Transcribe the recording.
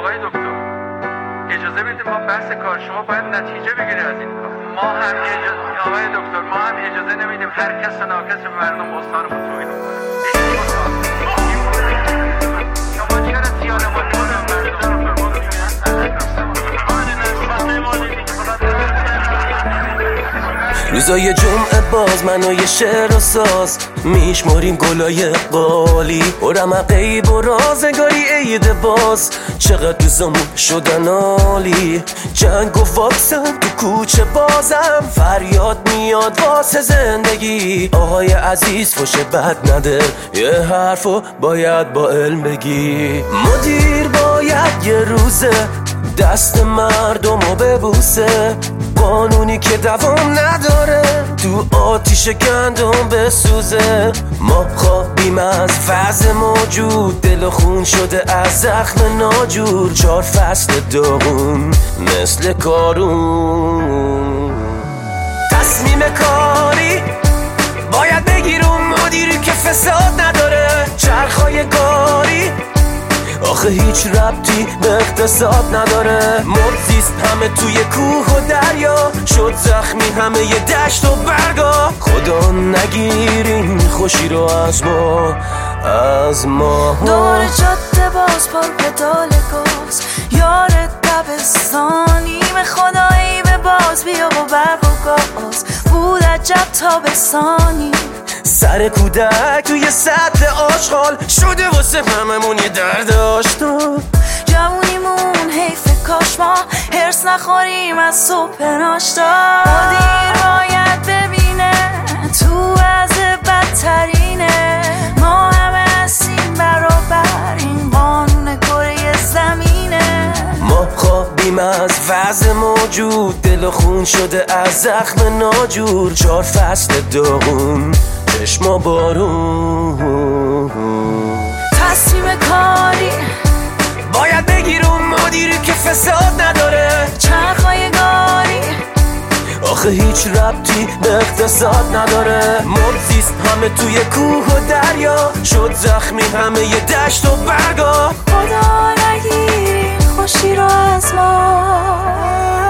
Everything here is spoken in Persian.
آقای دکتر اجازه بدید ما بحث کار شما باید نتیجه بگیره از این کار. ما هم آقای دکتر ما هم اجازه نمیدیم هر کس ناکس به مردم استان ما توهین کنه. شما چرا زیاده ما روزای جمعه باز من و یه شعر و ساز میشماریم گلای قالی و رمقی و رازگاری عید باز چقدر روزامون شدن عالی. جنگ و واکسن تو کوچه بازم فریاد میاد واسه زندگی. آقای عزیز فوش بد نده یه حرفو باید با علم بگی. مدیر باید یه روزه دست مردمو ببوسه. قانونی که دوام نداره تو آتیش گندم بسوزه. ما خوابیم از وضع موجود دل و خون شده از زخم ناجور. 4 فصل داغون مثل کارون. تصمیم کاری باید بگیرم مدیری که فساد نداره. چرخای گاری آخه هیچ ربطی به اقتصاد نداره. مرزیست همه توی کوه و دریا شد زخمی همه ی دشت و برگا. خدا نگیرین خوشی رو از ما دور جاده باز پر پدال گاز یار دبستانیم. خدایی به باز بیا با برق و گاز بود عجب تابستانی. سر کودک توی سطل آشغال شده واسه هممون یه درد آشنا. جوونیمون حیف کاش ما هرس نخوریم از صبح ناشتا. مدیر باید ببینه تو از بدترینه. ما همه هستیم برابر این قانون کره زمینه. ما خوابیم از وضع موجود دل و خون شده از زخم ناجور. 4 فصل داغون چشما بارون. تصمیم کاری باید بگیرم مدیری که فساد نداره. چرخای گاری آخه هیچ ربطی به اقتصاد نداره. مرزیست همه توی کوه و دریا شد زخمی همه ی دشت و برگا. خدا نگیرین خوشی رو از ما.